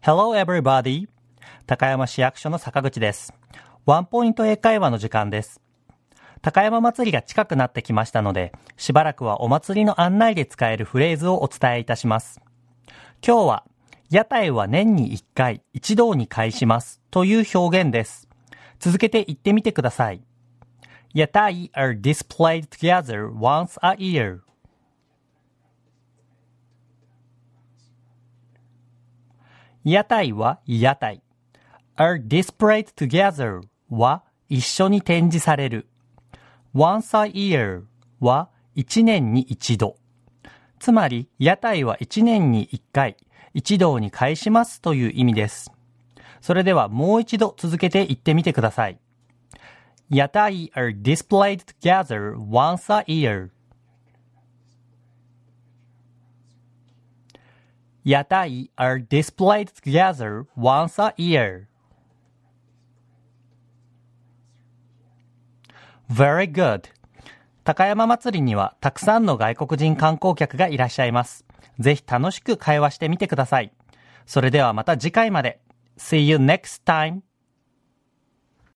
Hello everybody! 高山市役所の坂口です。ワンポイント英会話の時間です。高山祭りが近くなってきましたので、しばらくはお祭りの案内で使えるフレーズをお伝えいたします。今日は、屋台は年に1回一堂に会しますという表現です。続けて言ってみてください。屋台 are displayed together once a year. 屋台は屋台。are displayed together は一緒に展示される。once a year は一年に一度。つまり、屋台は一年に一回、一堂に会しますという意味です。それではもう一度続けて言ってみてください。屋台 are displayed together once a year. 屋台 are displayed together once a year. Very good. 高山祭りにはたくさんの外国人観光客がいらっしゃいます。ぜひ楽しく会話してみてください。それではまた次回まで。See you next time.